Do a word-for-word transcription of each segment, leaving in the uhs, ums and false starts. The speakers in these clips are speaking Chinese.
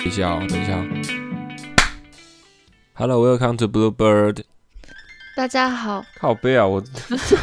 等一下哦，等一下、哦。Hello, welcome to Bluebird。 大家好。 靠背啊，我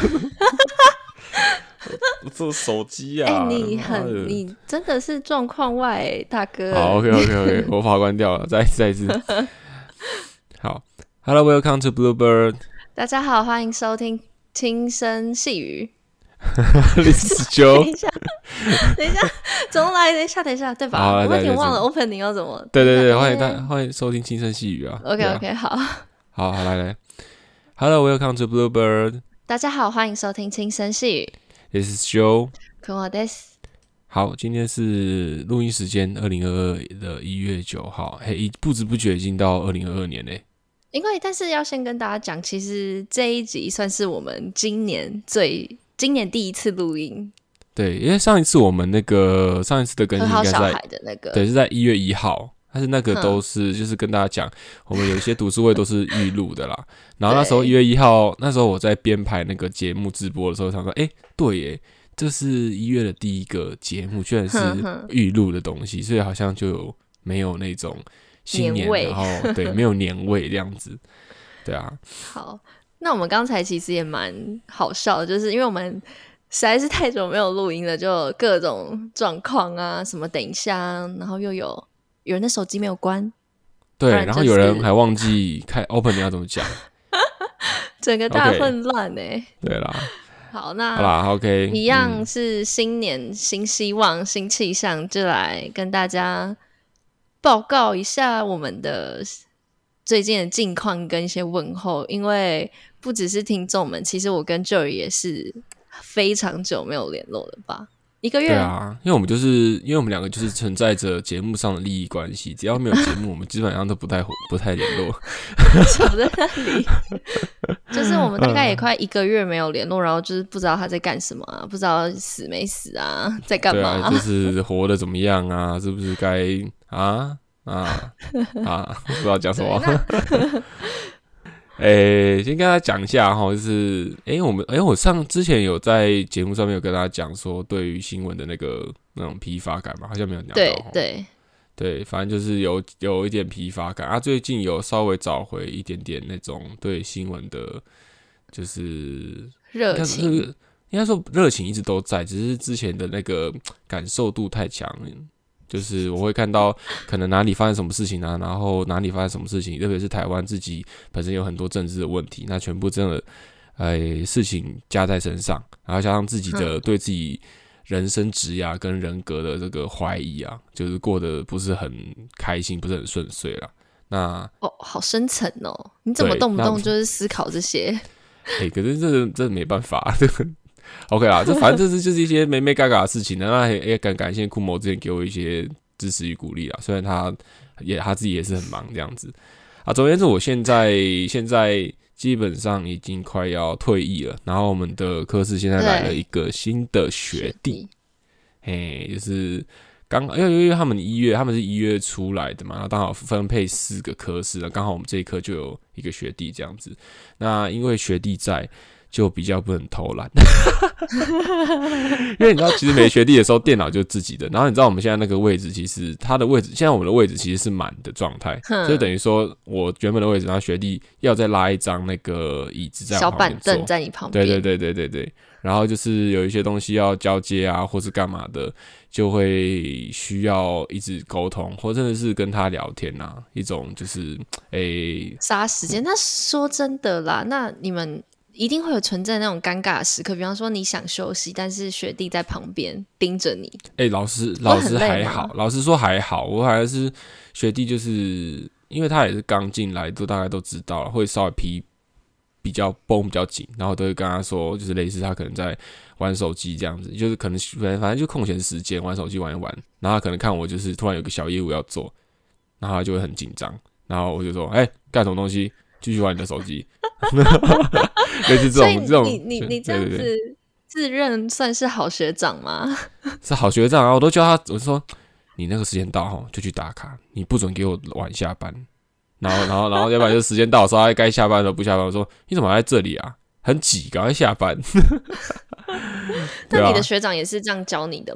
我做手机啊。 哎、欸，你很，你真的是状况外、欸，大哥。 好 ，OK OK OK， 我把它关掉了，再再一次。好 ，Hello, welcome to Bluebird。 大家好，欢迎收听轻声细语。 你死揪！ 等一下，等一下，重来，等一下，等一下，对吧？我有点忘了 opening 要怎么。 对对对，欢迎大欢迎收听轻声细语啊。 OK OK，、啊、好， 好好来来 ，Hello, welcome to Bluebird。 大家好，欢迎收听轻声细语。 This is Joe。 可我です。 好，今天是录音时间，二零二二的一月九号。嘿，不知不觉已经到二零二二年嘞。 因为，但是要先跟大家讲，其实这一集算是我们今年最。今年第一次录音， 对，因为上一次我们那个上一次的更新应该是在和好小孩的那个， 对，是在一月一号，但是那个都是就是跟大家讲，我们有一些读书会都是预录的啦。然后那时候一月一号，那时候我在编排那个节目直播的时候，想说，哎、欸，对耶，这是一月的第一个节目，居然是预录的东西，所以好像就有没有那种新年， 年然后对，没有年味这样子，对啊。 好。那我们刚才其实也蛮好笑的，就是因为我们实在是太久没有录音了，就各种状况啊，什么等一下，然后又有有人的手机没有关， 对，然后有人还忘记开 open 你要怎么讲， 整个大混乱哎、欸。 Okay, 对啦， 好，那好啦 ，OK， 一样是新年、嗯、新希望、新气象，就来跟大家报告一下我们的最近的近况跟一些问候，因为不只是听众们，其实我跟 Joey 也是非常久没有联络了吧，一个月。 对啊，因为我们就是因为我们两个就是存在着节目上的利益关系，只要没有节目，我们基本上都不太不太联络。 守在那里，就是我们大概也快一个月没有联络，然后就是不知道他在干什么啊，不知道死没死啊，在干嘛、啊？ 对啊，就是活得怎么样啊？是不是该啊啊啊？不知道讲什么。诶、欸，先跟大家讲一下哈，就是诶、欸，我们诶、欸，我上之前有在节目上面有跟大家讲说，对于新闻的那个那种疲乏感嘛，好像没有讲到。 对对对，反正就是有有一点疲乏感啊。最近有稍微找回一点点那种对新闻的，就是热情， 应该说热情一直都在，只是之前的那个感受度太强了。就是我会看到可能哪里发生什么事情啊，然后哪里发生什么事情，特别是台湾自己本身有很多政治的问题，那全部真的呃事情加在身上，然后加上自己的对自己人生职涯跟人格的这个怀疑啊，就是过得不是很开心，不是很顺遂啦。那哦，好深层哦，你怎么动不动就是思考这些？ 哎、欸，可是这这没办法，这个。OK 啦，这反正这是就是一些眉眉角角的事情，那也感感谢库某之前给我一些支持与鼓励啦。虽然他也他自己也是很忙这样子啊。总而言之，我现在现在基本上已经快要退役了，然后我们的科室现在来了一个新的学弟，嘿，就是刚因为因为他们一月他们是一月出来的嘛，然后刚好分配四个科室，刚好我们这一科就有一个学弟这样子。那因为学弟在。就比较不能偷懒，因为你知道，其实没学弟的时候，电脑就是自己的。然后你知道，我们现在那个位置，其实他的位置，现在我们的位置其实是满的状态，所以等于说我原本的位置，然后学弟要再拉一张那个椅子在我旁边坐， 小板凳在你旁边， 对对对对对对。然后就是有一些东西要交接啊，或是干嘛的，就会需要一直沟通，或真的是跟他聊天啊，一种就是诶杀时间。那说真的啦，那你们。一定会有存在那种尴尬的时刻，比方说你想休息，但是学弟在旁边盯着你。 哎、欸，老师，老师还好，老师说还好，我还是学弟，就是因为他也是刚进来，都大概都知道了，会稍微皮比较绷比较紧，然后都会跟他说，就是类似他可能在玩手机这样子，就是可能反正就空闲时间玩手机玩一玩，然后他可能看我就是突然有个小业务要做，然后他就会很紧张，然后我就说，哎、欸，干什么东西？继续玩你的手机，类似这种这种， 你你你这样子对对对自认算是好学长吗？ 是好学长啊，我都叫他，我就说你那个时间到齁就去打卡，你不准给我晚下班。然后然后然后要不然就时间到的时候，他该下班了不下班，我说你怎么还在这里啊？很挤，赶快下班。 那你的学长也是这样教你的吗？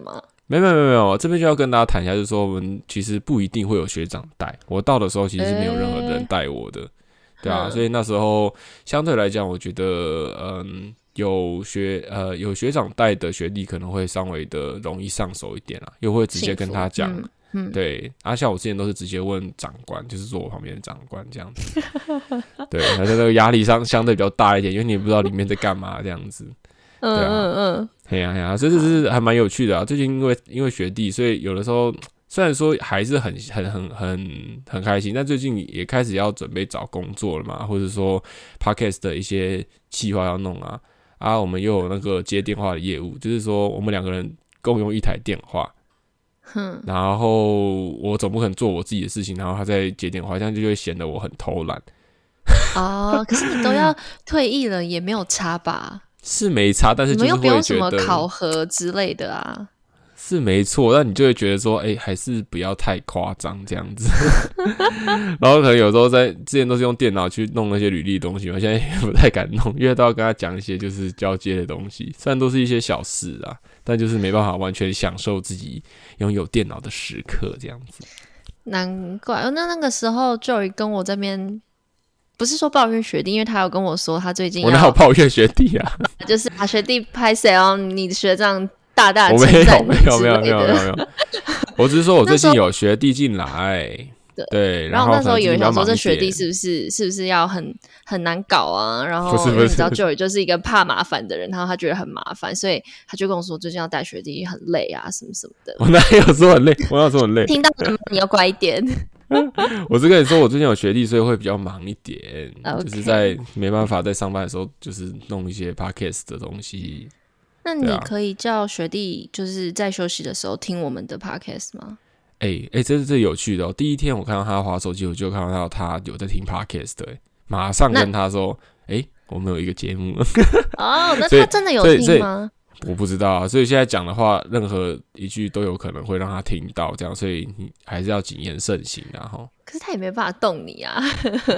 没有没有没有，这边就要跟大家谈一下，就是说我们其实不一定会有学长带。我到的时候其实是没有任何人带我的，欸、对啊，所以那时候相对来讲，我觉得嗯，有学呃有学长带的学弟可能会稍微的容易上手一点啦，又会直接跟他讲。嗯，对，啊，像我之前都是直接问长官，就是坐我旁边的长官这样子，对，而且那个压力上相对比较大一点，因为你也不知道里面在干嘛这样子，对啊，嗯嗯，嘿呀嘿呀，所以这是还蛮有趣的啊。最近因为因为学弟，所以有的时候虽然说还是很很很很很开心，但最近也开始要准备找工作了嘛，或者说 podcast 的一些企划要弄啊，啊，我们又有那个接电话的业务，就是说我们两个人共用一台电话。然后我总不可能做我自己的事情，然后他在接电话，这样就会显得我很偷懒。 哦，可是你都要退役了，也没有差吧？ 是没差，但是就是会觉得你们又不用什么考核之类的啊。 是没错，但你就会觉得说，哎、欸，还是不要太夸张这样子。然后可能有时候在之前都是用电脑去弄那些履历的东西，我现在也不太敢弄，因为都要跟他讲一些就是交接的东西，虽然都是一些小事啊，但就是没办法完全享受自己拥有电脑的时刻这样子。 难怪，那那个时候 Joey 跟我这边不是说抱怨学弟，因为他有跟我说他最近要我哪有抱怨学弟啊？ 就是啊，学弟拍谁哦，你的学长大大我称赞你没有没有没有没有没有，我只是说我最近有学弟进来，对， 然后那时候有人想说这学弟是是不是是不是要很很难搞啊？然后不是不是因为你知道 Joey 就是一个怕麻烦的人，然后他觉得很麻烦，所以他就跟我说最近要带学弟很累啊，什么什么的。 我哪有说很累？我哪有说很累？ 听到你要乖一点。 我是跟你说，我最近有学弟，所以会比较忙一点， okay. 就是在没办法在上班的时候，就是弄一些 podcast 的东西。 那你可以叫学弟就是在休息的时候听我们的 podcast 吗？ 哎、欸、哎、欸，这是最有趣的哦！第一天我看到他滑手机，我就看到他有在听 podcast 的、欸，马上跟他说：“哎、欸，我们有一个节目。” 哦，那他真的有听吗？ 我不知道啊，所以现在讲的话，任何一句都有可能会让他听到，这样，所以你还是要谨言慎行啊！哈。 可是他也没办法动你啊。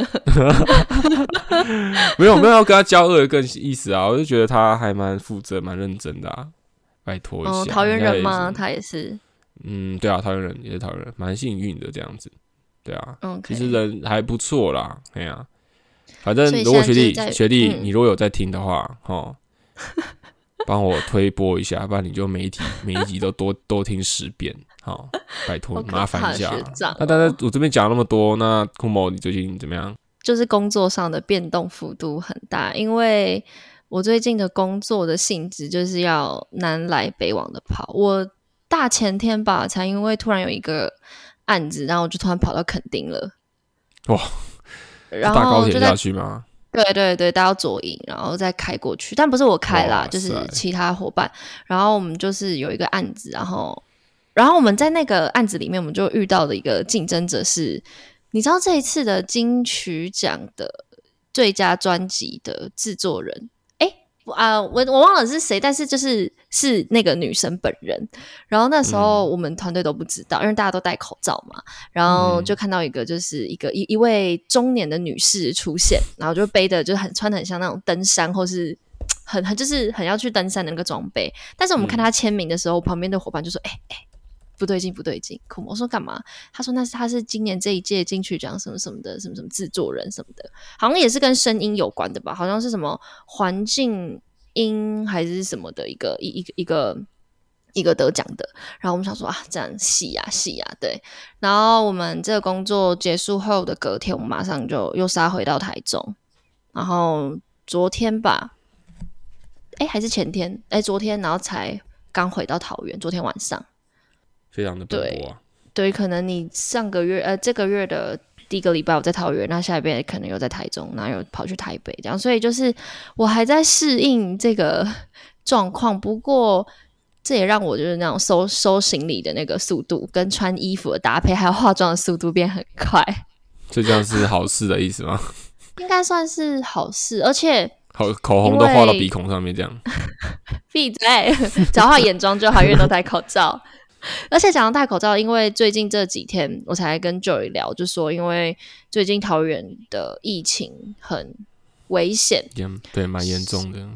没有没有要跟他交恶的更意思啊，我就觉得他还蛮负责、蛮认真的啊，拜托一下。 哦，桃园人吗？他也是。 嗯，对啊，桃园人也是桃园人，蛮幸运的这样子。对啊， okay. 其实人还不错啦，哎呀、啊，反正如果学弟学弟、嗯、你如果有在听的话，齁。帮我推播一下，不然你就每一集每一集都多多听十遍，好，拜托麻烦一下。那当然，我这边讲那么多，那库某你最近怎么样？ 就是工作上的变动幅度很大，因为我最近的工作的性质就是要南来北往的跑。我大前天吧，才因为突然有一个案子，然后我就突然跑到垦丁了。 哇！然后搭高铁下去吗？ 对对对，搭到左营，然后再开过去，但不是我开啦，就是其他伙伴。然后我们就是有一个案子，然后，然后我们在那个案子里面，我们就遇到的一个竞争者是，你知道这一次的金曲奖的最佳专辑的制作人，哎啊，我我忘了是谁，但是就是是那个女生本人。然后那时候我们团队都不知道，嗯、因为大家都戴口罩嘛。然后就看到一个就是一个一一位中年的女士出现，然后就背的就很穿的很像那种登山或是很很就是很要去登山的那个装备。但是我们看她签名的时候，嗯、旁边的伙伴就说：“哎、欸、哎、欸，不对劲不对劲！”我说干嘛？他说那是他是今年这一届金曲奖什么什么的什么什么制作人什么的，好像也是跟声音有关的吧？好像是什么环境音还是什么的一个一一个一个。一个得奖的，然后我们想说啊，这样戏啊戏啊，对。然后我们这个工作结束后的隔天，我们马上就又杀回到台中。然后昨天吧，哎，还是前天，哎，昨天，然后才刚回到桃园。昨天晚上， 非常的奔波啊。 对，可能你上个月呃这个月的第一个礼拜我在桃园，那下一边可能又在台中，然后又跑去台北，这样。所以就是我还在适应这个状况，不过。这也让我就是那种收收行李的那个速度，跟穿衣服的搭配，还有化妆的速度变很快。 这这样是好事的意思吗？ 应该算是好事，而且好口红都画到鼻孔上面，这样。 闭嘴！只要画眼妆就好，因为都戴口罩。而且讲到戴口罩，因为最近这几天我才跟 Joey 聊，就说因为最近桃园的疫情很危险， 对，蛮严重的。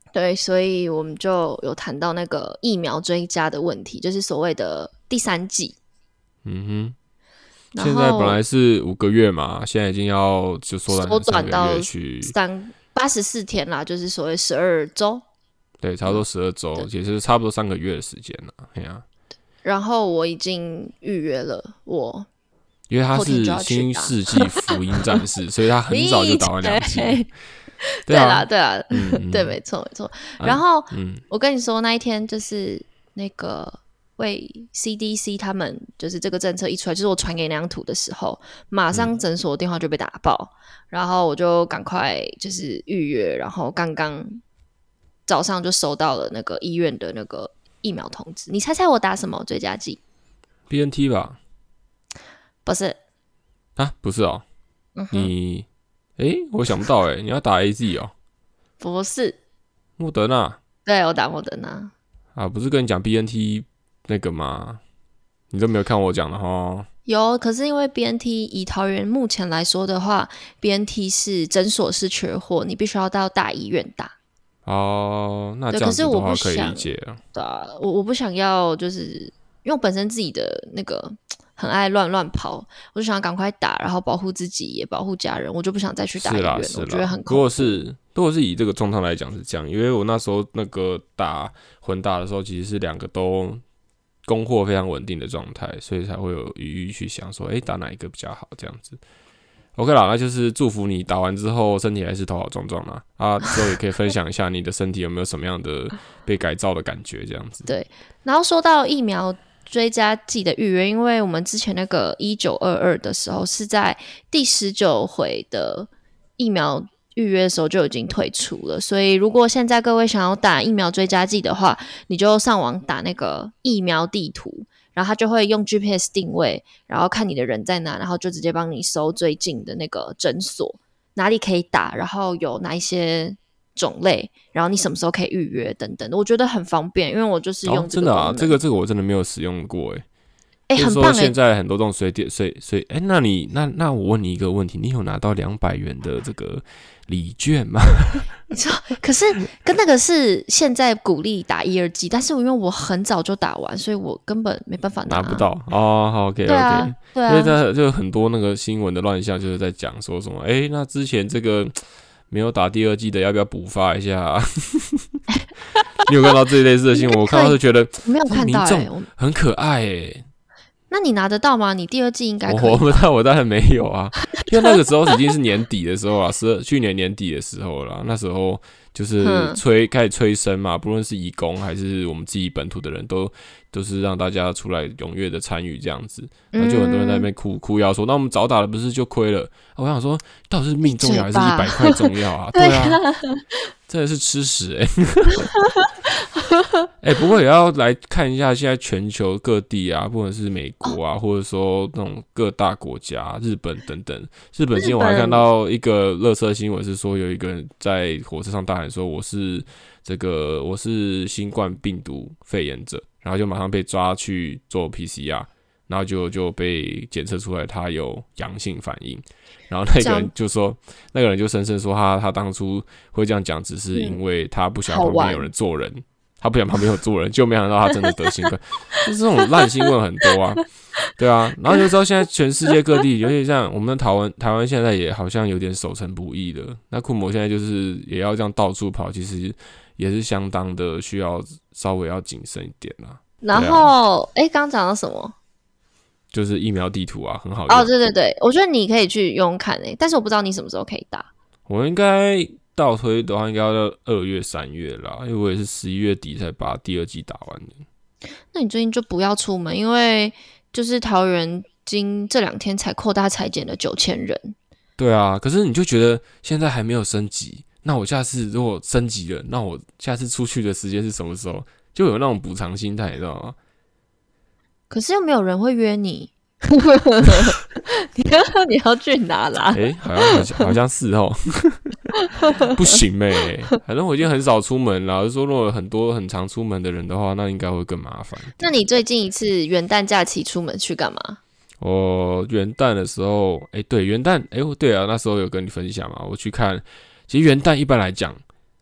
对，所以我们就有谈到那个疫苗追加的问题，就是所谓的第三剂。 嗯哼，现在本来是五个月嘛，现在已经要就缩短三个月去三八十四天啦，就是所谓十二周。 对，差不多十二周，也是差不多三个月的时间了。哎呀、啊， 然后我已经预约了，我因为他是新世纪福音战士，所以他很早就打完两剂。 对啦，对啦， 嗯、 对，没错，没错。然后，嗯，我跟你说，那一天就是那个为 C D C 他们就是这个政策一出来，就是我传给那张图的时候，马上诊所电话就被打爆，嗯、然后我就赶快就是预约，然后刚刚早上就收到了那个医院的那个疫苗通知。你猜猜我打什么追加剂 ？B N T 吧？ 不是啊，不是哦。嗯、你哎，我想不到哎，你要打 A Z 哦？ 不是， 莫德纳。 对，我打莫德纳。 啊，不是跟你讲 B N T 那个吗？你都没有看我讲的齁。 有，可是因为 B N T 以桃园目前来说的话 ，B N T 是诊所是缺货，你必须要到大医院打。 哦，那这样子的话可以理解了。 对啊，我我不想要，就是因为我本身自己的那个很爱乱乱跑，我就想要赶快打，然后保护自己也保护家人，我就不想再去打医院，我觉得很恐怖。 如果是如果是以这个状况来讲是这样，因为我那时候那个打混打的时候，其实是两个都供货非常稳定的状态，所以才会有余裕去想说，哎、欸，打哪一个比较好这样子。OK 啦，那就是祝福你打完之后身体还是头好壮壮啦。啊，之后也可以分享一下你的身体有没有什么样的被改造的感觉，这样子。 对，然后说到疫苗追加剂的预约，因为我们之前那个一九二二的时候是在第十九回的疫苗预约的时候就已经退出了，所以如果现在各位想要打疫苗追加剂的话，你就上网打那个疫苗地图。然后他就会用 G P S 定位，然后看你的人在哪，然后就直接帮你搜最近的那个诊所，哪里可以打，然后有哪一些种类，然后你什么时候可以预约等等的，我觉得很方便，因为我就是用这个、哦、 真的啊，这个这个我真的没有使用过哎。 哎、欸，很棒哎！ 现在很多这种随点随随哎，那你那那我问你一个问题，你有拿到两百元的这个礼券吗？ 你说，可是跟那个是现在鼓励打一二剂，但是因为我很早就打完，所以我根本没办法拿， 拿不到哦。好 ，OK OK， 对啊，对啊， 因为在就很多那个新闻的乱象，就是在讲说什么，哎、欸，那之前这个没有打第二剂的，要不要补发一下、啊？你有看到这一类似的新闻？我看到就觉得没有看到、欸， 很可爱哎、欸。 那你拿得到吗？你第二季应该可以。 我不知道，我当然没有啊，因为那个时候已经是年底的时候啊，是去年年底的时候了。那时候就是催开始催生嘛，不论是移工还是我们自己本土的人都都是让大家出来踊跃的参与这样子。那就很多人在那边哭哭腰说，那我们早打了不是就亏了？我想说，到底是命重要还是一百块重要啊？对啊，真的是吃屎哎、欸！哎、欸，不过也要来看一下现在全球各地啊，不管是美国啊，或者说那种各大国家，日本等等。日本今天我还看到一个垃圾新闻，是说有一个人在火车上大喊说：“我是这个，我是新冠病毒肺炎者。”然后就马上被抓去做 P C R， 然后就就被检测出来他有阳性反应。然后那个人就说，那个人就深深说他他当初会这样讲，只是因为他不想旁边有人做人。他不想旁边有做人，就没想到他真的得新冠，就是这种烂新闻很多啊，对啊，然后就知道现在全世界各地，尤其像我们的台湾，台湾现在也好像有点守成不易了。那库摩现在就是也要这样到处跑，其实也是相当的需要稍微要谨慎一点啦。 然后，哎、啊，刚刚讲到什么？ 就是疫苗地图啊，很好用。 哦，对对对，我觉得你可以去用看诶、欸，但是我不知道你什么时候可以打。 我应该。倒推的话，应该要到二月、三月啦，因为我也是十一月底才把第二季打完的。 那你最近就不要出门，因为就是桃园今这两天才扩大采检了九千人。 对啊，可是你就觉得现在还没有升级，那我下次如果升级了，那我下次出去的时间是什么时候？就有那种补偿心态，你知道吗？可是又没有人会约你。你你要去哪啦？ 哎、欸，好像好像好像是哦，不行呗、欸。反正我已经很少出门了。就说如果很多很常出门的人的话，那应该会更麻烦。 那你最近一次元旦假期出门去干嘛？ 我元旦的时候，哎、欸，对，元旦，哎、欸，对啊，那时候有跟你分享嘛。我去看，其实元旦一般来讲，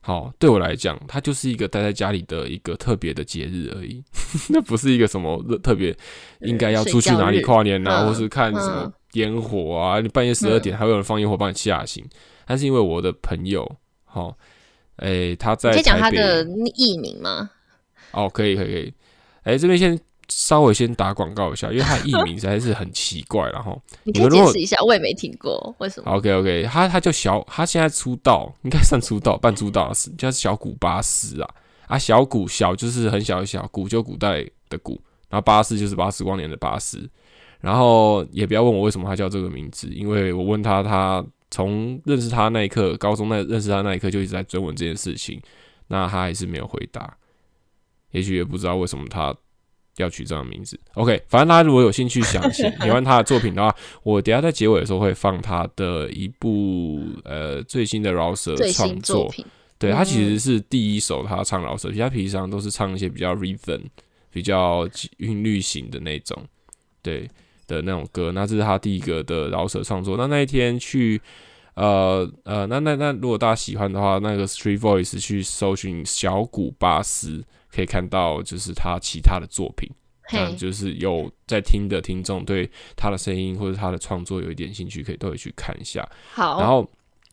好，对我来讲，它就是一个待在家里的一个特别的节日而已，那不是一个什么特别应该要出去哪里跨年啊，或是看什么烟火啊，你半夜十二点还会有人放烟火帮你吓醒。但是因为我的朋友，好，诶，他在台北， 你可以讲他的艺名吗？ 哦，可以，可以，可以。诶，这边先稍微先打广告一下，因为他的艺名实在是很奇怪，然后你可以解释一下，我也没听过为什么。 OK OK， 他他叫小，他现在出道，应该算出道，半出道的是叫小古巴斯啊啊，小古小就是很小的小，古就古代的古，然后巴斯就是巴斯光年的巴斯，然后也不要问我为什么他叫这个名字，因为我问他，他从认识他那一刻，高中那认识他那一刻就一直在追问这件事情，那他还是没有回答，也许也不知道为什么他要取这样的名字。 OK， 反正大家如果有兴趣想喜欢他的作品的话，我等一下在结尾的时候会放他的一部呃最新的饶舌创作，对，他其实是第一首他唱饶舌，其他平常都是唱一些比较 rhythm 比较韵律型的那种，对的那种歌，那这是他第一个的饶舌创作。那那一天去呃呃那那那如果大家喜欢的话，那个 Street Voice 去搜寻小古巴斯，可以看到就是他其他的作品，这样就是有在听的听众对他的声音或者他的创作有一点兴趣，可以都会去看一下。 好， 然后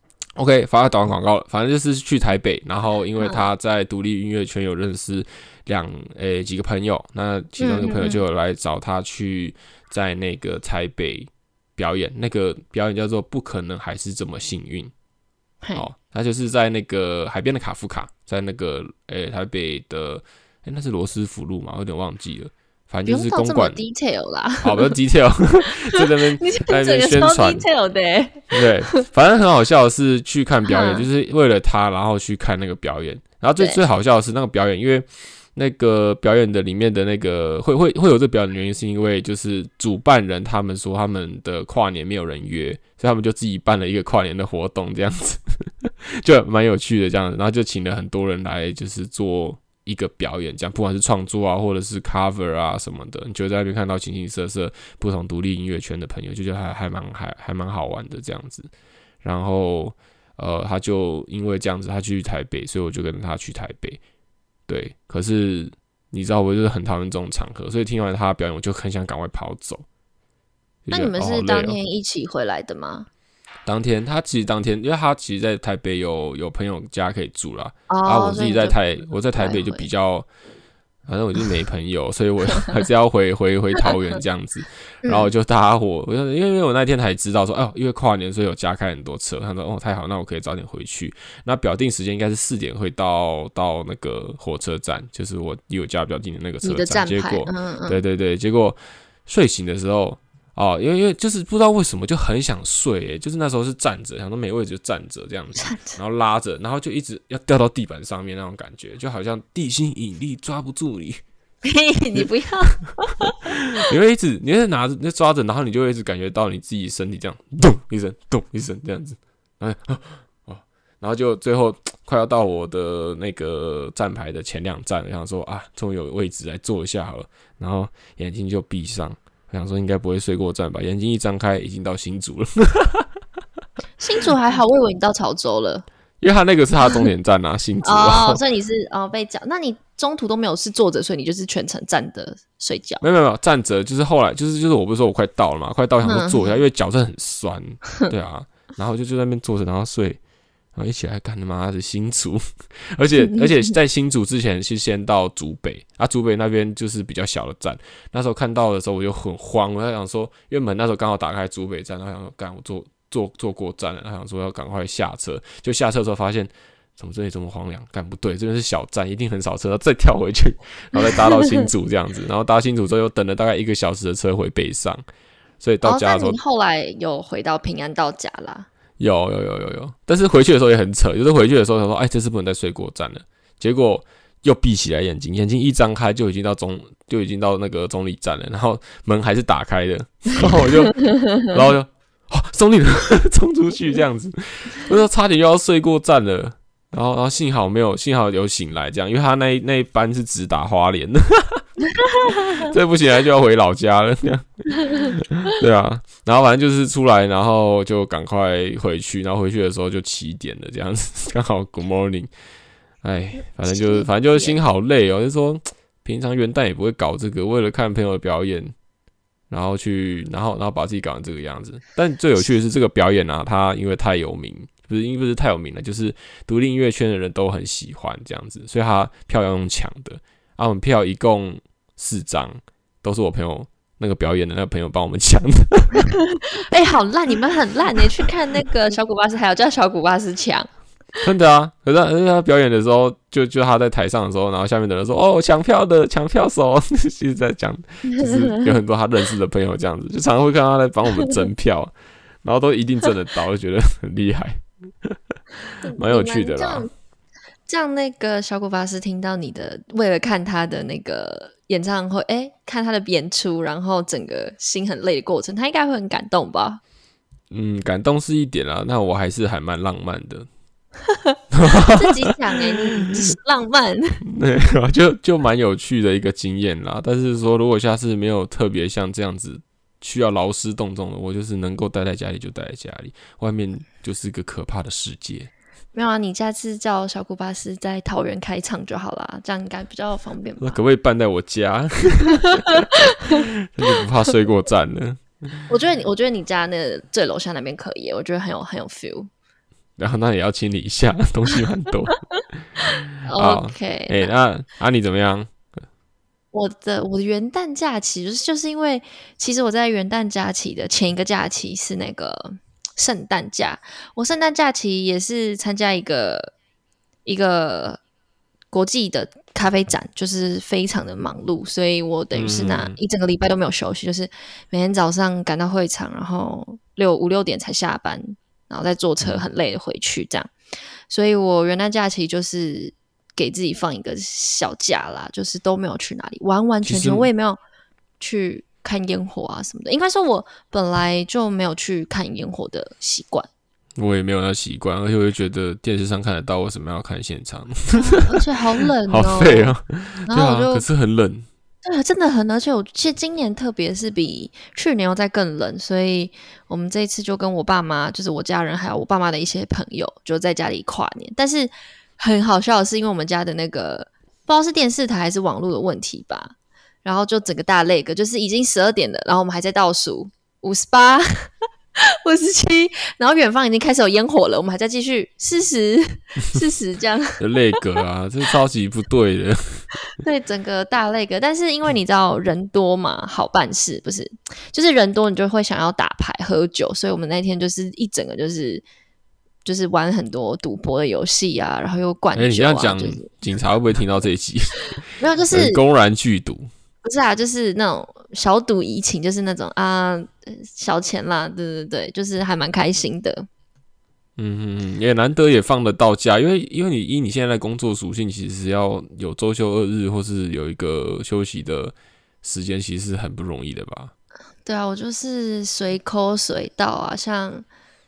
OK， 发打完广告了，反正就是去台北，然后因为他在独立音乐圈有认识两诶、欸、几个朋友，那其中一个朋友就有来找他去在那个台北表演，那个表演叫做不可能还是这么幸运。哦，他就是在那个海边的卡夫卡，在那个诶、欸、台北的诶、欸、那是罗斯福路嘛，我有点忘记了。反正就是公馆 detail 啦， 好，不要 detail， 在那边在那边宣传 detail 的、欸， 对，反正很好笑的是去看表演，就是为了他，然后去看那个表演。然后最最好笑的是那个表演，因为那个表演的里面的那个会会会有这个表演的原因，是因为就是主办人他们说他们的跨年没有人约，所以他们就自己办了一个跨年的活动，这样子就蛮有趣的这样子。然后就请了很多人来，就是做一个表演，这样不管是创作啊，或者是 cover 啊什么的，你就在那边看到形形色色不同独立音乐圈的朋友，就觉得还还蛮还还蛮好玩的这样子。然后呃，他就因为这样子，他去台北，所以我就跟他去台北。对，可是你知道，我就是很讨厌这种场合，所以听完他的表演，我就很想赶快跑走。 那你们是当天一起回来的吗？ 当天他其实当天，因为他其实在台北有有朋友家可以住啦， 哦、 啊，我自己在台我在台北就比较，反正我就没朋友，所以我还是要回回回桃园这样子，然后我就搭火，我就因为因为我那天才知道说，哦，因为跨年所以有加开很多车，他说哦太好，那我可以早点回去。那表定时间应该是四点会到到那个火车站，就是我离我家表定的那个车站，结果嗯嗯对对对，结果睡醒的时候。哦，因为因为就是不知道为什么就很想睡，诶，就是那时候是站着，想说没位置就站着这样子，然后拉着，然后就一直要掉到地板上面那种感觉，就好像地心引力抓不住你。 你不要， 你会一直，你会拿着，你抓着，然后你就会一直感觉到你自己身体这样咚一声，咚一声这样子，然后哦，然后就最后快要到我的那个站牌的前两站，想说啊，终于有位置来坐一下好了，然后眼睛就闭上。我想说应该不会睡过站吧，眼睛一张开已经到新竹了。 新竹还好，我以为你到潮州了， 因为他那个是他的终点站啊，新竹。 哦，所以你是哦被讲，那你中途都没有是坐着，所以你就是全程站着睡觉？ 没有没有站着，就是后来就是就是我不是说我快到了嘛，快到想说坐一下，嗯、因为脚真的很酸，对啊，然后就就在那边坐着，然后睡。然后一起来干他妈的新竹，而且而且在新竹之前是先到竹北啊，竹北那边就是比较小的站。那时候看到的时候我就很慌，我在想说，因为门那时候刚好打开竹北站，然后想说干我坐坐坐过站了，然后想说要赶快下车，就下车之后发现怎么这里这么荒凉，干不对，这边是小站，一定很少车，然后再跳回去，然后再搭到新竹这样子，然后搭新竹之后又等了大概一个小时的车回北上，所以到家的时候，哦、 你后来有回到平安到家啦。 有有有有有，但是回去的时候也很扯，就是回去的时候他说，哎，这次不能再睡过站了，结果又闭起来眼睛，眼睛一张开就已经到中，就已经到那个中坜站了，然后门还是打开的，然后我就，然后就，哦，中坜了，冲出去这样子，我说差点又要睡过站了，然后然后幸好没有，幸好有醒来这样，因为他那一那一班是直达花莲的。再不醒来就要回老家了，这样对啊，然后反正就是出来，然后就赶快回去，然后回去的时候就七点了，这样子刚好 Good morning， 哎，反正就是反正就是心好累哦，就是说平常元旦也不会搞这个，为了看朋友的表演，然后去然后然后把自己搞成这个样子。但最有趣的是这个表演啊，它因为太有名，不是因为不是太有名了，就是独立音乐圈的人都很喜欢这样子，所以他票要用抢的。啊，我们票一共四张，都是我朋友那个表演的那个朋友帮我们抢的。 哎、欸，好烂！你们很烂呢、欸。去看那个小古巴斯，还有叫小古巴斯抢。 真的啊，可是他, 可是他表演的时候，就就他在台上的时候，然后下面的人说：“哦，抢票的，抢票手。”一直在讲，就是有很多他认识的朋友这样子，就常常会看到他在帮我们争票，然后都一定争得到，就觉得很厉害，蛮有趣的啦。 这样那个小古巴斯听到你的，为了看他的那个演唱会，哎、欸，看他的演出，然后整个心很累的过程，他应该会很感动吧？ 嗯，感动是一点啦，那我还是还蛮浪漫的。 自己讲哎、欸，你就是浪漫。 对，就就蛮有趣的一个经验啦。但是说，如果下次没有特别像这样子需要劳师动众的，我就是能够待在家里就待在家里，外面就是个可怕的世界。 没有啊，你下次叫小古巴斯在桃园开唱就好啦，这样应该比较方便吧？ 那可不可以办在我家？就不怕睡过站了。 我觉得你，我觉得你家那个最楼下那边可以，我觉得很有很有 feel。 然后那也要清理一下，东西蛮多。 OK， 哎、欸，那啊你怎么样？ 我的我的元旦假期就是就是因为，其实我在元旦假期的前一个假期是那个圣诞假，我圣诞假期也是参加一个一个国际的咖啡展，就是非常的忙碌，所以我等于是那一整个礼拜都没有休息，嗯、就是每天早上赶到会场，然后六五六点才下班。然后再坐车很累的回去这样，所以我元旦假期就是给自己放一个小假啦，就是都没有去哪里，完完全全我也没有去看烟火啊什么的。应该说我本来就没有去看烟火的习惯， 我也没有那习惯，而且我就觉得电视上看得到，为什么要看现场？啊、 而且好冷哦， 好废哦。 然后我就对啊，可是很冷。 对，真的很，而且我其实今年特别是比去年又再更冷，所以我们这一次就跟我爸妈，就是我家人还有我爸妈的一些朋友，就在家里跨年。但是很好笑的是，因为我们家的那个不知道是电视台还是网络的问题吧，然后就整个大累个，就是已经十二点了，然后我们还在倒数五十八。五十七，然后远方已经开始有烟火了，我们还在继续四十、四十这样， 累格啊，这超级不对的。 对，整个大累格，但是因为你知道人多嘛，好办事不是？就是人多，你就会想要打牌、喝酒，所以我们那天就是一整个就是就是玩很多赌博的游戏啊，然后又灌酒啊。哎、欸， 你这样讲、 就是， 警察会不会听到这一集？ 没有，就是公然聚赌。 不是啊，就是那种小赌怡情，就是那种啊小钱啦，对对对，就是还蛮开心的。 嗯，也难得也放得到假，因为因为你依你现在的工作属性，其实要有周休二日或是有一个休息的时间，其实是很不容易的吧？ 对啊，我就是随口随到啊，像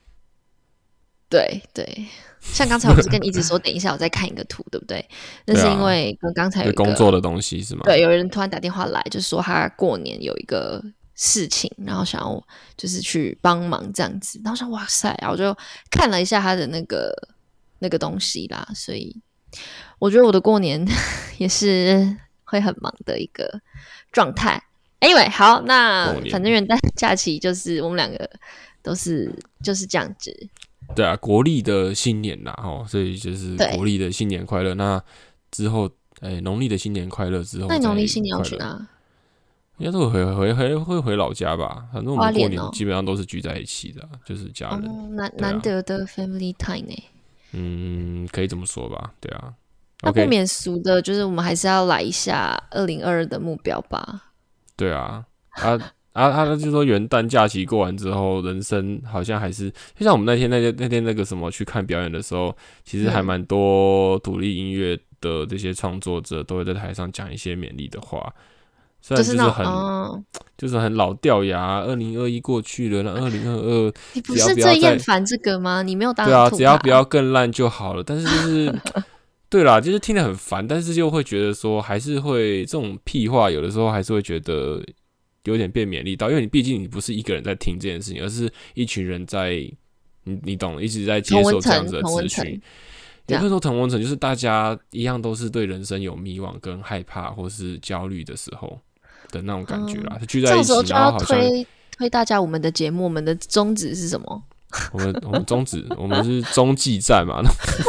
对对。像刚才我不是跟你一直说，等一下我再看一个图，对不对？那是因为刚才有一个工作的东西是吗？ 对，有人突然打电话来，就说他过年有一个事情，然后想要就是去帮忙这样子。然后想哇塞，然后我就看了一下他的那个那个东西啦，所以我觉得我的过年也是会很忙的一个状态。Anyway， 好，那反正元旦假期就是我们两个都是就是这样子。 对啊，国历的新年啦，齁，所以就是国历的新年快乐。那之后，哎、欸，农历的新年快乐之后， 那你农历新年要去哪？ 应该都会回回回会回老家吧。反正我们过年基本上都是聚在一起的，哦、就是家人。 哦、难、啊、难得的 family time 呢、欸。 嗯，可以这么说吧。对啊， 那不免俗的，就是我们还是要来一下二零二二的目标吧。 对啊，啊。啊，他就说元旦假期过完之后，人生好像还是就像我们那天那天那天那个什么去看表演的时候，其实还蛮多独立音乐的这些创作者都会在台上讲一些勉励的话，虽然就是很、哦、就是很老掉牙。二零二一过去了，那二零二二你不是最厌烦这个吗？你没有当对啊，只要不要更烂就好了。但是就是对啦，就是听得很烦，但是就会觉得说还是会这种屁话，有的时候还是会觉得。有点被勉励到，因为你毕竟你不是一个人在听这件事情，而是一群人在，你你懂，一直在接受这样子的资讯。 也不是说同温层，就是大家一样都是对人生有迷惘跟害怕或是焦虑的时候的那种感觉啦，嗯、聚在一起，然后好像推推大家我们的节目，我们的宗旨是什么？ 我们我们宗旨，我们是中继站嘛，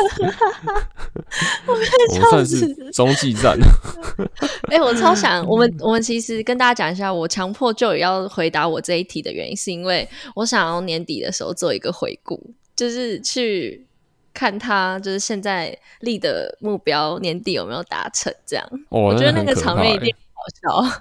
我们算是中继站。 哎、欸，我超想我们我们其实跟大家讲一下，我强迫就也要回答我这一题的原因，是因为我想要年底的时候做一个回顾，就是去看他就是现在立的目标年底有没有达成，这样。 哦、 我觉得那个场面一定好笑。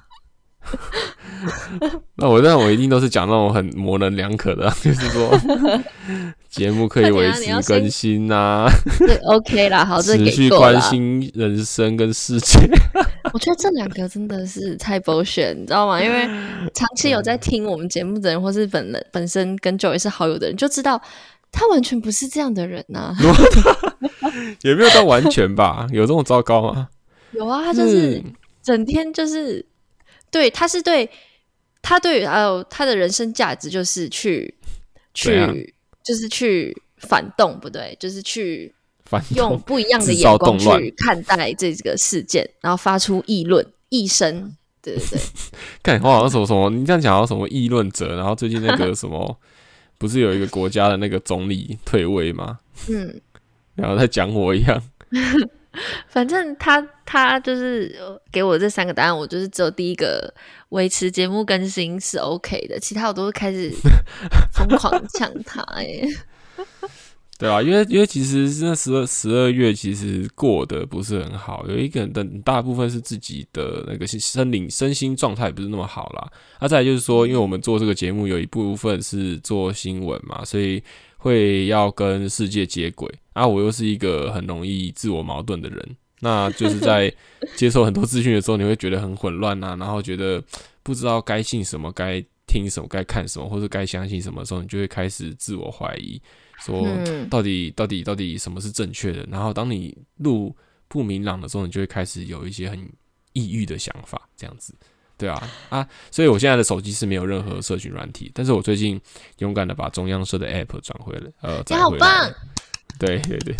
那我那我一定都是讲那种很模棱两可的，就是说节目可以维持更新啊， 对 OK 啦，好，这持续关心人生跟世界。 我觉得这两个真的是太 bullshit， 你知道吗？因为长期有在听我们节目的人，或是本人本身跟 Joey 是好友的人，就知道他完全不是这样的人呐、啊。 也没有到完全吧？有这么糟糕吗？ 有啊，他就是整天就是。对，他是对他对呃他的人生价值就是去去就是去反动，不对，就是去用不一样的眼光去看待这个事件，然后发出议论、议声，对对对。 干，我好像什么什么，你这样讲好像什么议论者，然后最近那个什么，不是有一个国家的那个总理退位吗？嗯，然后在讲我一样。 反正他他就是给我这三个答案，我就是只有第一个维持节目更新是 OK 的，其他我都开始疯狂呛他哎、欸。 对啊，因为因为其实那十二十二月其实过得不是很好，有一个人的大部分是自己的那个身灵身心状态不是那么好啦。啊，再来就是说，因为我们做这个节目有一部分是做新闻嘛，所以会要跟世界接轨啊。我又是一个很容易自我矛盾的人，那就是在接受很多资讯的时候，你会觉得很混乱啊，然后觉得不知道该信什么、该听什么、该看什么，或者该相信什么的时候，你就会开始自我怀疑。说到底到底到底什么是正确的？然后当你路不明朗的时候，你就会开始有一些很抑郁的想法，这样子，对啊啊！所以我现在的手机是没有任何社群软体，但是我最近勇敢的把中央社的 App 转回了，呃， 你好棒！ 对对对，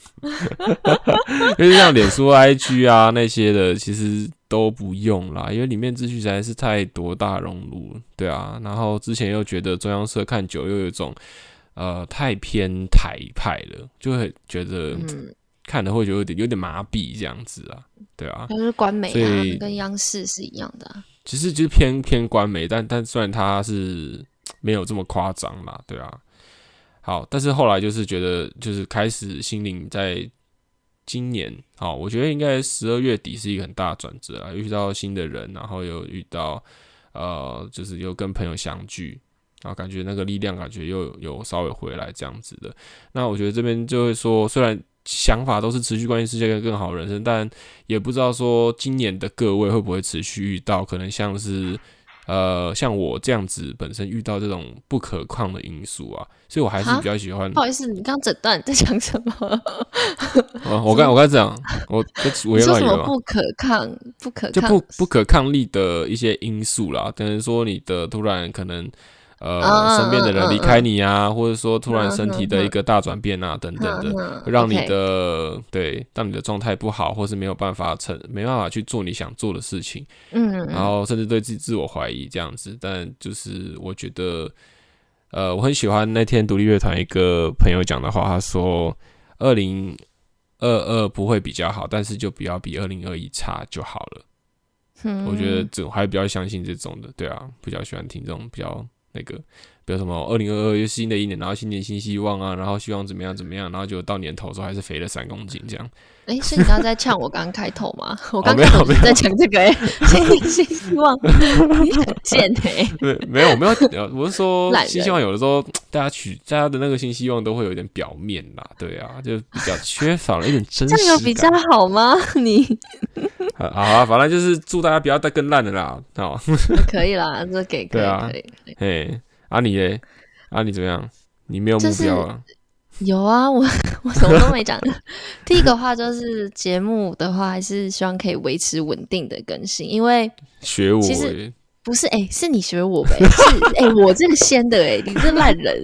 因为像脸书、I G 啊那些的，其实都不用啦，因为里面资讯实在是太多大熔炉，对啊。然后之前又觉得中央社看久又有一种。呃，太偏台派了，就会觉得、嗯、看了会觉得有点有点麻痹这样子啊，对啊， 就是官媒啊，跟央视是一样的、啊。 其实就是偏偏官媒，但但虽然它是没有这么夸张啦，对啊。好，但是后来就是觉得，就是开始心灵在今年，好，我觉得应该十二月底是一个很大的转折啊，遇到新的人，然后又遇到呃，就是又跟朋友相聚。然后感觉那个力量，感觉又有, 有稍微回来这样子的。那我觉得这边就会说，虽然想法都是持续关心世界跟更好的人生，但也不知道说今年的各位会不会持续遇到可能像是呃像我这样子本身遇到这种不可抗的因素啊，所以我还是比较喜欢。 不好意思，你刚整段在讲什么？ 啊、我刚我刚讲，我我你说什么不可抗？不可抗就不不可抗力的一些因素啦，等于说你的突然可能。呃，身边的人离开你啊，或者说突然身体的一个大转变啊，等等的，会让你的对，让你的状态不好，或是没有办法成，没办法去做你想做的事情，嗯，然后甚至对自己自我怀疑这样子。但就是我觉得，呃，我很喜欢那天独立乐团一个朋友讲的话，他说，二零二二不会比较好，但是就不要比二零二一差就好了。嗯，我觉得这我还比较相信这种的，对啊，比较喜欢听这种比较。那个，比如什么二零二二又新的一年，然后新年新希望啊，然后希望怎么样怎么样，然后就到年头的时候还是肥了三公斤这样。 哎、欸，是你刚刚在呛我刚刚开头吗？我刚刚在讲这个哎、欸，新年新希望，你很贱哎、欸。 对，没有没有，我是说新希望有的时候大家取大家的那个新希望都会有点表面啦，对啊，就比较缺少了一点真实感。 这样有比较好吗？你好啊，反正就是祝大家不要再更烂了啦，好。 可以啦，这给可以、啊、可以可以。 嘿，啊你嘞？啊你怎么样？你没有目标啊？ 就是、有啊，我我什么都没讲。第一个话就是节目的话，还是希望可以维持稳定的更新，因为学我、欸、 其实不是哎、欸，是你学我呗、欸，是哎、欸、我这个先的哎、欸，你这烂人。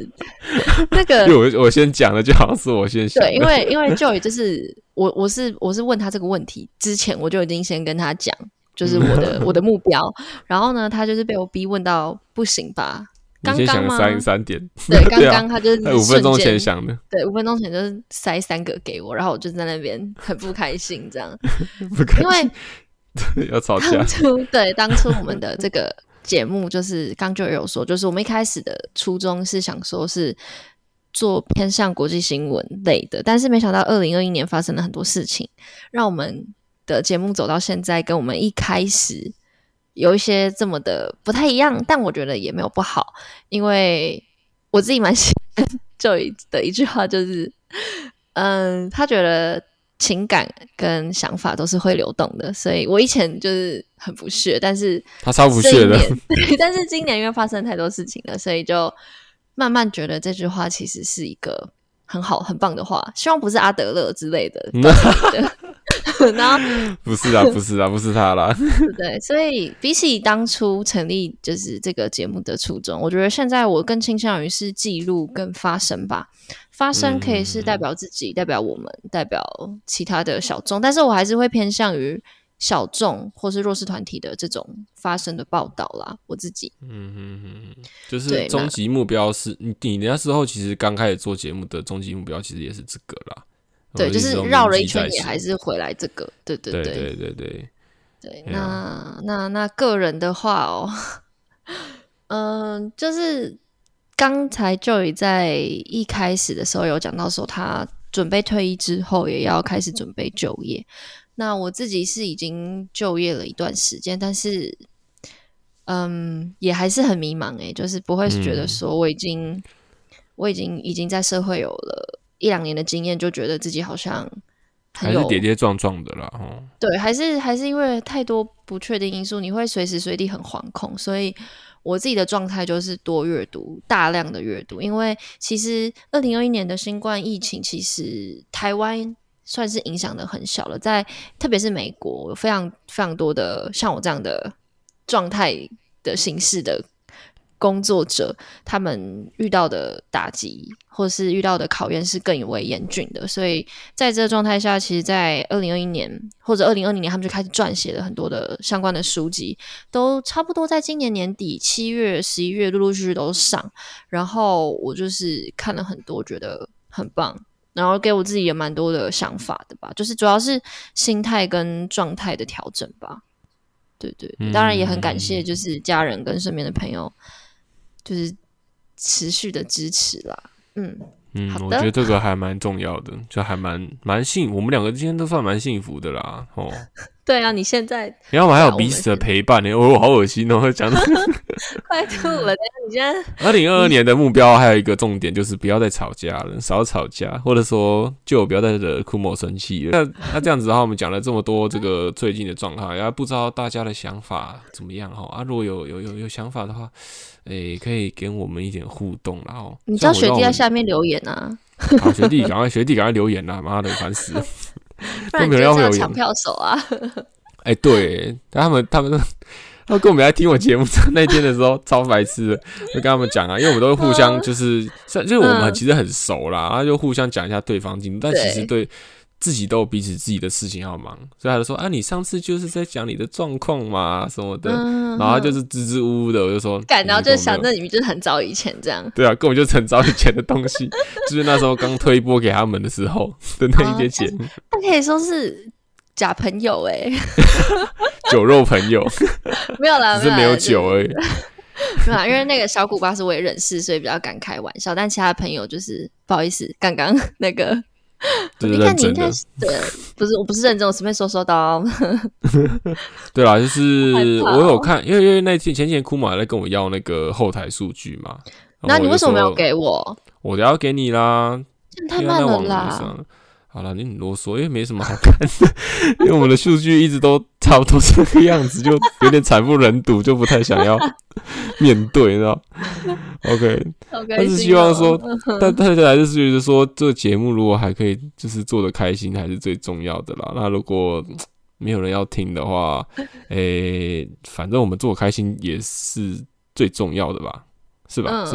那个因为我我先讲了，就好像是我先想的。 对，因为因为 Joy 就是我我是我是问他这个问题之前，我就已经先跟他讲，就是我的我的目标。然后呢，他就是被我逼问到不行吧？刚刚刚吗？ 三三点， 对，刚刚他就是五分钟前想的， 对，五分钟前就是塞三个给我，然后我就在那边很不开心，这样， 不开心， 因为要吵架。 当初对当初我们的这个节目，就是刚就有说，就是我们一开始的初衷是想说是做偏向国际新闻类的，但是没想到二零二一年发生了很多事情，让我们的节目走到现在，跟我们一开始有一些这么的不太一样，但我觉得也没有不好，因为我自己蛮喜欢Joy的一句话，就是嗯，他觉得情感跟想法都是会流动的，所以我以前就是很不屑，但是他超不屑的， 对，但是今年因为发生太多事情了，所以就慢慢觉得这句话其实是一个很好很棒的话，希望不是阿德勒之类的。然后不是啊，不是啊，不是他啦。 对，所以比起当初成立就是这个节目的初衷，我觉得现在我更倾向于是记录跟发声吧。发声可以是代表自己、嗯、代表我们、代表其他的小众，但是我还是会偏向于小众或是弱势团体的这种发声的报道啦。我自己， 嗯哼哼，就是终极目标是你，你那时候其实刚开始做节目的终极目标其实也是这个啦。 对，就是绕了一圈也还是回来这个，对对对对对对对对。那那那个人的话哦，嗯、呃，就是刚才 Joy 在一开始的时候有讲到说，他准备退役之后也要开始准备就业。那我自己是已经就业了一段时间，但是嗯，也还是很迷茫诶、欸，就是不会觉得说我已经、嗯、我已经已经在社会有了一两年的经验，就觉得自己好像很有还是跌跌撞撞的啦。哦， 对，还是还是因为太多不确定因素，你会随时随地很惶恐，所以我自己的状态就是多阅读，大量的阅读。因为其实二零二一年的新冠疫情，其实台湾算是影响的很小了，在特别是美国有非常非常多的像我这样的状态的形式的工作者，他们遇到的打击或是遇到的考验是更为严峻的，所以在这个状态下，其实在二零二一年或者二零二零年他们就开始撰写了很多的相关的书籍，都差不多在今年年底七月十一月陆陆续续都上，然后我就是看了很多觉得很棒，然后给我自己也蛮多的想法的吧，就是主要是心态跟状态的调整吧。对对对，当然也很感谢就是家人跟身边的朋友就是持续的支持啦。嗯嗯，我觉得这个还蛮重要的，就还蛮蛮幸，我们两个今天都算蛮幸福的啦。哦， 对啊，你现在， 然后我们还有彼此的陪伴呢。哦，好恶心哦，讲的快吐了。你现在二零二二年的目标还有一个重点就是不要再吵架了，少吵架，或者说就不要再惹库某生气了。那那这样子的话，我们讲了这么多这个最近的状况，然后不知道大家的想法怎么样哈？啊，如果有有有有想法的话，诶、欸，可以跟我们一点互动啦哦。 你叫学弟在下面留言啊。 好，学弟赶快，学弟赶快留言啦！妈的，烦死了。 不然你就叫抢票手啊！ 哎、欸，对，他们他们他们跟我们来听我节目那天的时候，超白痴的，就跟他们讲啊，因为我们都会互相就是，就是我们其实很熟啦，然后就互相讲一下对方进度，但其实对自己都有彼此自己的事情要忙，所以他就说啊，你上次就是在讲你的状况嘛什么的，嗯、然后他就是支支吾吾的，我就说， 然后就想着你们就是很早以前这样， 对啊，根本就是很早以前的东西，就是那时候刚推播给他们的时候的那一些节目， 那可以说是假朋友哎、欸， 酒肉朋友， 没有啦， 只是没有酒而已。 没有啦，因为那个小古巴是我也认识，所以比较敢开玩笑，但其他朋友就是不好意思，刚刚那个。 就是你看你看，对，不是我不是认真，我随便说说的。 对啦，就是我有看，因为因为那天前几天库马在跟我要那个后台数据嘛， 那你为什么没有给我？ 我都要给你啦， 太慢了啦。 好啦，你很啰嗦，因为没什么好看的，因为我们的数据一直都差不多这个样子，就有点惨不忍睹，就不太想要面对，你知道 ？OK， 但是希望说，但但是还是觉得说，这个节目如果还可以，就是做得开心，还是最重要的啦。那如果没有人要听的话，诶、欸，反正我们做得开心也是最重要的吧？是吧？嗯、是吧？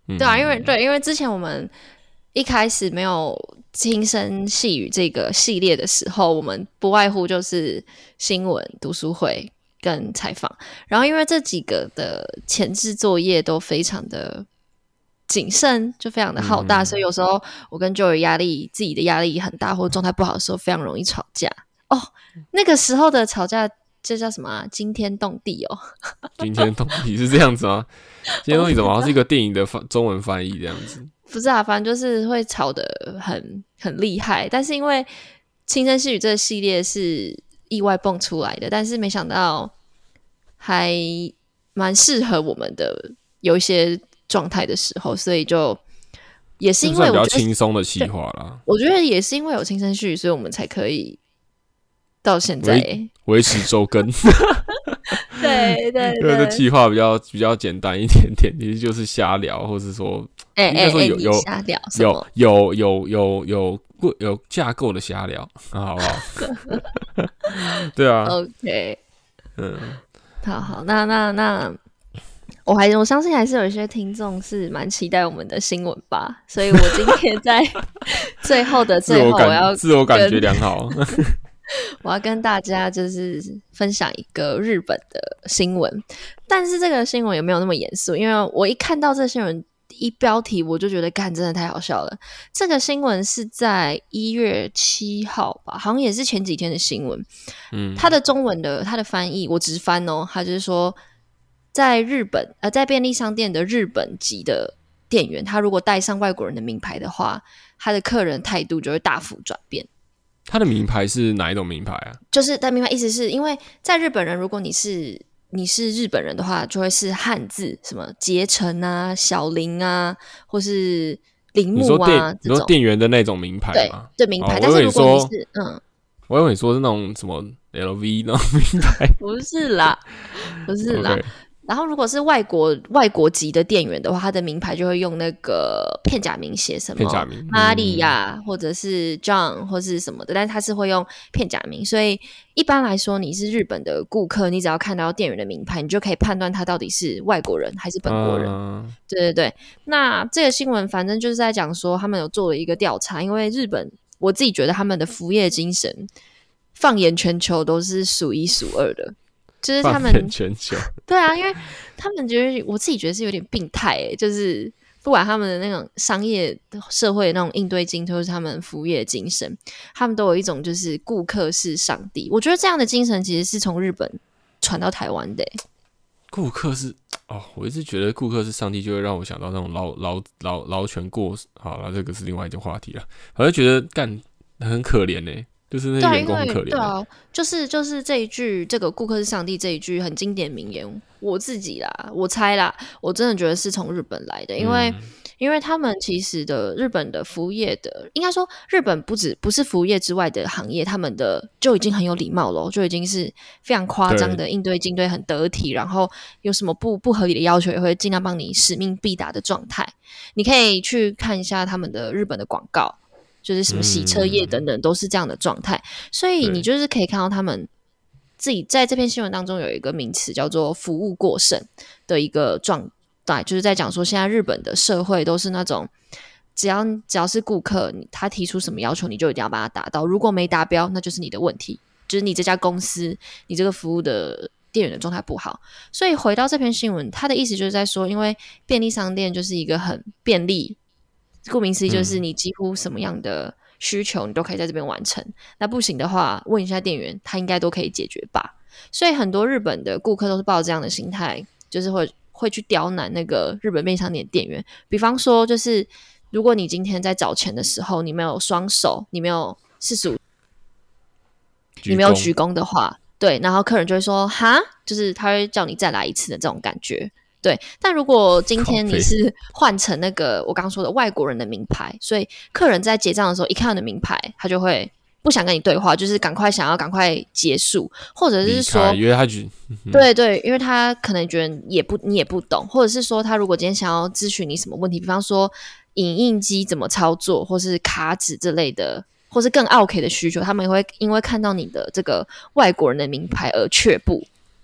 嗯、 对啊，因为对，因为之前我们一开始没有轻声细语这个系列的时候，我们不外乎就是新闻、读书会跟采访，然后因为这几个的前置作业都非常的谨慎，就非常的浩大、嗯、所以有时候我跟 Joey 压力自己的压力很大或者状态不好的时候非常容易吵架哦。那个时候的吵架这叫什么啊？惊天动地哦。 惊天动地是这样子吗？惊天动地怎么好像是一个电影的中文翻译这样子？ 不是啊，反正就是会吵得很很厉害，但是因为轻声细语这个系列是意外蹦出来的，但是没想到还蛮适合我们的有一些状态的时候，所以就也是因为我比较轻松的企划啦。 我觉得也是因为有轻声细语，所以我们才可以到现在维持周更。 对对对， 因为这企划比较比较简单一点点，其实就是瞎聊，或是说， 哎哎哎， 有有瞎聊有有有有有有架构的瞎聊，好不好？对啊 ，OK， 嗯， 好好，那那那。我还我相信还是有一些听众是蛮期待我们的新闻吧，所以我今天在最后的最后，我要自我感觉良好。 我要跟大家就是分享一个日本的新闻，但是这个新闻也没有那么严肃，因为我一看到这个新闻一标题，我就觉得干真的太好笑了。这个新闻是在一月七号吧，好像也是前几天的新闻。嗯，它的中文的它的翻译我直翻哦，它就是说。在日本，呃，在便利商店的日本籍的店员，他如果带上外国人的名牌的话，他的客人态度就会大幅转变。 他的名牌是哪一种名牌啊？ 就是他名牌意思是因为在日本人，如果你是你是日本人的话，就会是汉字，什么结城啊、小林啊，或是铃木啊， 你说店员的那种名牌吗？ 对，对名牌。哦、但是如果你是嗯， 我以为你说是那种什么 L V 那种名牌， 不是啦，不是啦。Okay.然后如果是外国外国籍的店员的话，他的名牌就会用那个片假名写什么片假名玛利亚或者是 John 或是什么的，但是他是会用片假名，所以一般来说你是日本的顾客，你只要看到店员的名牌，你就可以判断他到底是外国人还是本国人、uh... 对对对。那这个新闻反正就是在讲说他们有做了一个调查，因为日本我自己觉得他们的服务业精神放眼全球都是数一数二的，就是他们全球对啊，因为他们觉得我自己觉得是有点病态诶，就是不管他们的那种商业社会的那种应对进退，或是他们服务业的精神，他们都有一种就是顾客是上帝。我觉得这样的精神其实是从日本传到台湾的诶。 顾客是哦，我一直觉得顾客是上帝，就会让我想到那种劳劳劳劳权过好了，这个是另外一件话题了。我就觉得干很可怜呢。就是那些员工很可怜。 对啊，就是就是这一句，这个顾客是上帝这一句很经典名言，我自己啦，我猜啦，我真的觉得是从日本来的，因为、嗯、因为他们其实的日本的服务业的，应该说日本不止不是服务业之外的行业，他们的就已经很有礼貌了，就已经是非常夸张的应对进对很得体，然后有什么不不合理的要求也会尽量帮你使命必达的状态。你可以去看一下他们的日本的广告。就是什么洗车业等等、嗯、都是这样的状态，所以你就是可以看到他们自己在这篇新闻当中有一个名词叫做服务过剩的一个状态，就是在讲说现在日本的社会都是那种只要只要是顾客他提出什么要求你就一定要把它达到，如果没达标那就是你的问题，就是你这家公司你这个服务的店员的状态不好。所以回到这篇新闻，他的意思就是在说，因为便利商店就是一个很便利，顾名思义就是你几乎什么样的需求你都可以在这边完成、嗯、那不行的话问一下店员他应该都可以解决吧。所以很多日本的顾客都是抱着这样的心态，就是会会去刁难那个日本便利商店的店员。比方说就是如果你今天在找钱的时候你没有双手，你没有四十五你没有鞠躬的话，对，然后客人就会说哈，就是他会叫你再来一次的这种感觉。对，但如果今天你是换成那个我刚刚说的外国人的名牌，所以客人在结账的时候一看到你的名牌，他就会不想跟你对话，就是赶快想要赶快结束，或者是说因为他觉得、 嗯、对对，因为他可能觉得也不你也不懂，或者是说他如果今天想要咨询你什么问题，比方说影印机怎么操作，或是卡纸之类的，或是更 OK 的需求，他们也会因为看到你的这个外国人的名牌而却步。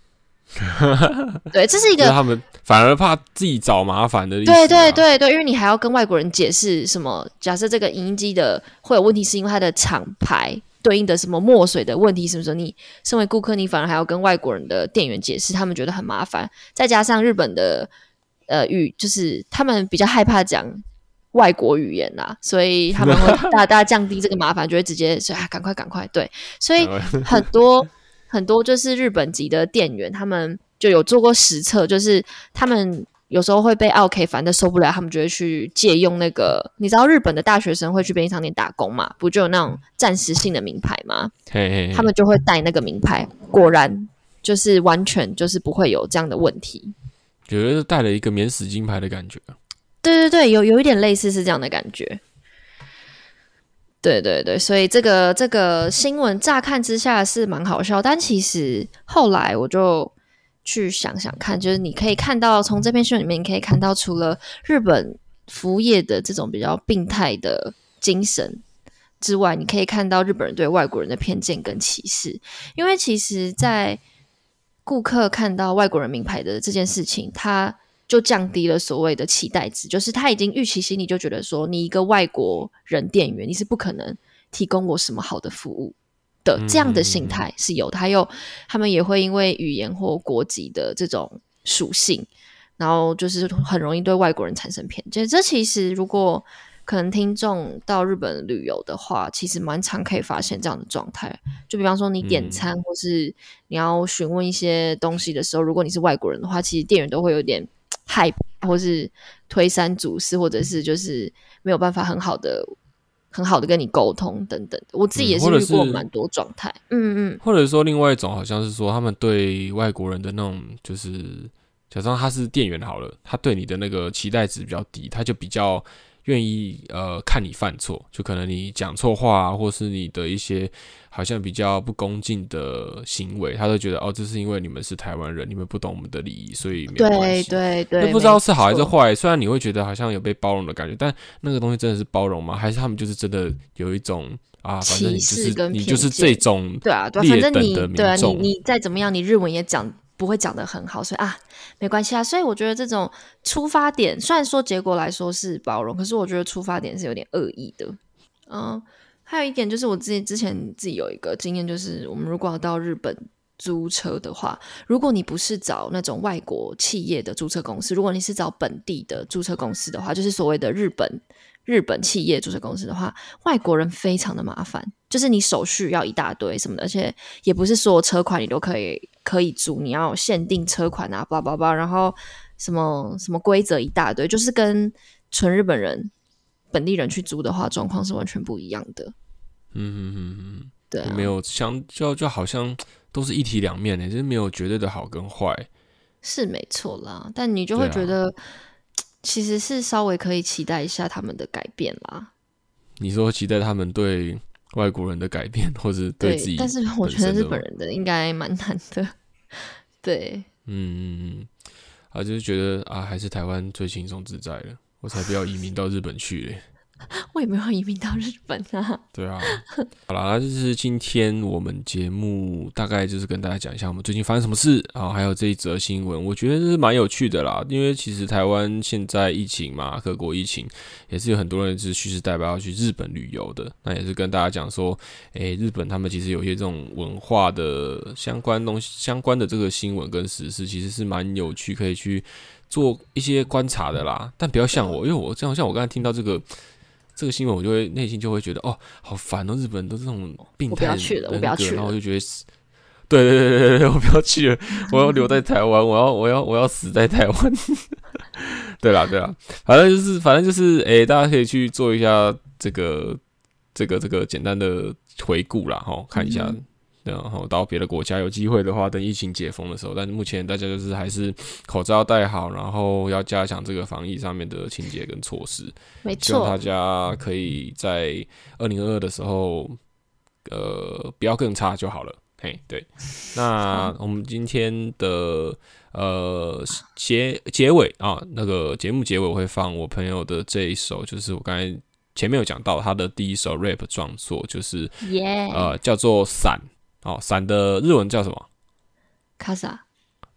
对，这是一个他们反而怕自己找麻烦的意思、啊。 对对对对，因为你还要跟外国人解释什么，假设这个影音机的会有问题，是因为它的厂牌对应的什么墨水的问题，什么时候你身为顾客，你反而还要跟外国人的店员解释，他们觉得很麻烦。再加上日本的呃语，就是他们比较害怕讲外国语言啦，所以他们会大大降低这个麻烦，就会直接说啊，赶快赶快，对，所以很多很多就是日本籍的店员，他们就有做过实测，就是他们有时候会被 OK 烦的受不了，他们就会去借用那个，你知道日本的大学生会去便利商店打工嘛，不就有那种暂时性的名牌吗？ 嘿嘿嘿， 他们就会带那个名牌，果然就是完全就是不会有这样的问题， 觉得带了一个免死金牌的感觉。 对对对，有有一点类似是这样的感觉。对对对，所以这个这个新闻乍看之下是蛮好笑，但其实后来我就去想想看，就是你可以看到从这篇新闻里面，你可以看到除了日本服务业的这种比较病态的精神之外，你可以看到日本人对外国人的偏见跟歧视。因为其实在顾客看到外国人名牌的这件事情，他就降低了所谓的期待值，就是他已经预期心里就觉得说，你一个外国人店员，你是不可能提供我什么好的服务的，这样的心态是有的。还有他们也会因为语言或国籍的这种属性，然后就是很容易对外国人产生偏见。这其实如果可能听众到日本旅游的话，其实蛮常可以发现这样的状态。就比方说你点餐、嗯、或是你要询问一些东西的时候，如果你是外国人的话，其实店员都会有点害怕，或是推三阻四，或者是就是没有办法很好的很好的跟你沟通等等。我自己也是遇过蛮多状态，嗯嗯。 或者说另外一种好像是说他们对外国人的那种，就是假装他是店员好了，他对你的那个期待值比较低，他就比较愿意呃看你犯错，就可能你讲错话啊，或是你的一些好像比较不恭敬的行为，他都觉得哦，这是因为你们是台湾人，你们不懂我们的礼仪，所以没有关系。 对对对， 不知道是好还是坏。虽然你会觉得好像有被包容的感觉，但那个东西真的是包容吗？还是他们就是真的有一种啊，反正你就是你就是这种对啊，对啊，反正你对啊，你你再怎么样，你日文也讲不会讲得很好，所以啊，没关系啊。所以我觉得这种出发点，虽然说结果来说是包容，可是我觉得出发点是有点恶意的。嗯，还有一点就是我自己之前自己有一个经验，就是我们如果要到日本租车的话，如果你不是找那种外国企业的租车公司，如果你是找本地的租车公司的话，就是所谓的日本日本企业租车公司的话，外国人非常的麻烦，就是你手续要一大堆什么的，而且也不是所有车款你都可以可以租，你要限定车款啊，叭叭叭，然后什么什么规则一大堆，就是跟纯日本人本地人去租的话，状况是完全不一样的。 嗯嗯嗯嗯， 对、啊， 没有相就就好像都是一体两面的，就是没有绝对的好跟坏， 是没错啦。但你就会觉得，啊、其实是稍微可以期待一下他们的改变啦。 你说期待他们对外国人的改变，或是对自己， 但是我觉得日本人的应该蛮难的。对， 嗯嗯嗯，啊，就是觉得啊，还是台湾最轻松自在了，我才不要移民到日本去嘞。 我也没有移民到日本啊。 对啊，好啦，那就是今天我们节目大概就是跟大家讲一下我们最近发生什么事啊，还有这一则新闻，我觉得是蛮有趣的啦。因为其实台湾现在疫情嘛，各国疫情也是有很多人是蓄势待发要去日本旅游的。那也是跟大家讲说，诶、欸，日本他们其实有一些这种文化的相关东西、相关的这个新闻跟时事，其实是蛮有趣，可以去做一些观察的啦。但不要像我，因为我这样像我刚才听到这个。这个新闻我就会内心就会觉得哦，好烦哦！日本人都是这种病态的人格，我不要去了，我不要去了。然后我就觉得，对对对对对，我不要去了，我要留在台湾，我要我要我要死在台湾。对啦对啦，反正就是反正就是，哎、欸，大家可以去做一下这个这个这个简单的回顾啦，哈，看一下。嗯然后到别的国家有机会的话，等疫情解封的时候，但是目前大家就是还是口罩戴好，然后要加强这个防疫上面的清洁跟措施。 没错， 希望大家可以在二零二二的时候，呃，不要更差就好了。嘿，对。那我们今天的呃结结尾啊，那个节目结尾我会放我朋友的这一首，就是我刚才前面有讲到他的第一首 rap 创作，就是、 yeah. 呃叫做伞。哦，伞的日文叫什么？ 卡萨，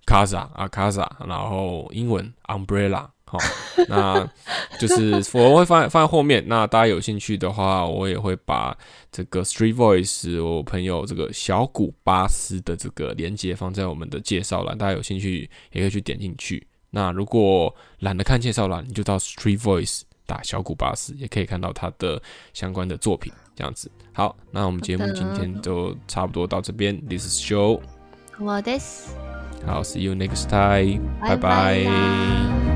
casa 啊 casa， 然后英文 umbrella。好，那就是我会放放在后面。那大家有兴趣的话，我也会把这个 Street Voice 我朋友这个小古巴斯的这个连结放在我们的介绍栏，大家有兴趣也可以去点进去。那如果懒得看介绍栏，你就到 Street Voice 打小古巴斯，也可以看到他的相关的作品。这样子，好，那我们节目今天就差不多到这边。This is Joe， 我です。 好 ，See you next time， 拜拜。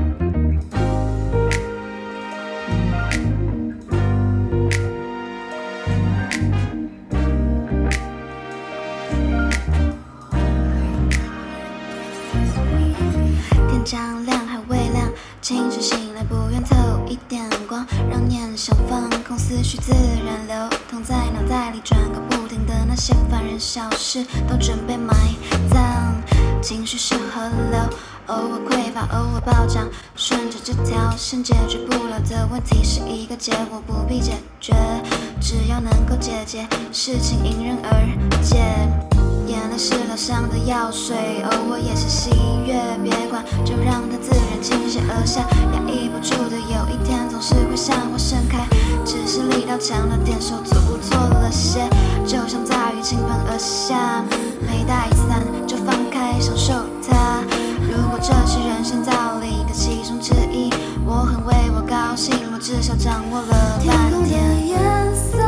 将亮还未亮，清晨醒来不愿透一点光，让念想放空，思绪自然流通在脑袋里转个不停的那些烦人小事都准备埋葬。情绪是河流，偶尔匮乏，偶尔暴涨，顺着这条线解决不了的问题是一个结果，不必解决，只要能够解决，事情迎刃而解。眼泪是疗伤的药水，偶尔也是喜悦，别管，就让它自然倾泻而下，压抑不住的有一天总是会像花盛开，只是力道强了点，手足错了些，就像大雨倾盆而下，没带伞就放开享受它。如果这是人生道理的其中之一，我很为我高兴，我至少掌握了半天。天空的颜色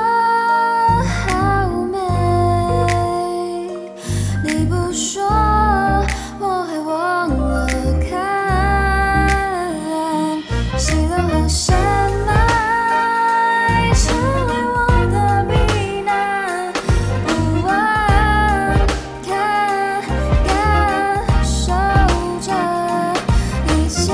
好美，你不说我还忘了看，溪流和山脉成为我的避难，不安看感受着一切，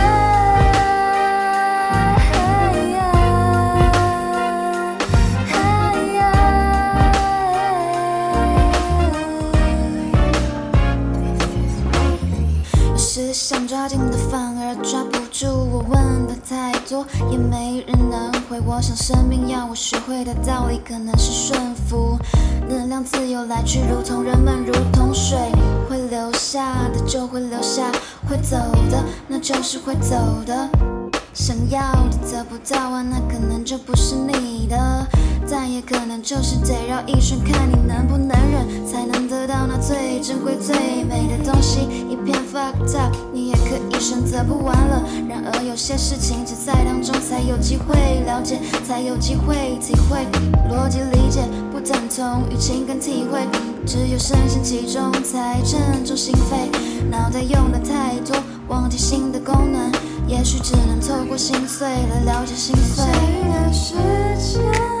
有时想抓紧的反而抓不住，我问的太多也没人能回，我想生命要我学会的道理可能是顺服，能量自由来去如同人们如同水，会留下的就会留下，会走的那就是会走的，想要的得不到啊，那可能就不是你的，但也可能就是得绕一圈，看你能不能忍，才能得到那最珍贵最美的东西。一片 fucked up， 你也可以选择不玩了，然而有些事情只在当中才有机会了解，才有机会体会，逻辑理解不等同于情感体会，只有深陷其中才正中心扉，脑袋用的太多忘记心的功能，也许只能透过心碎来了解心碎。谁的时间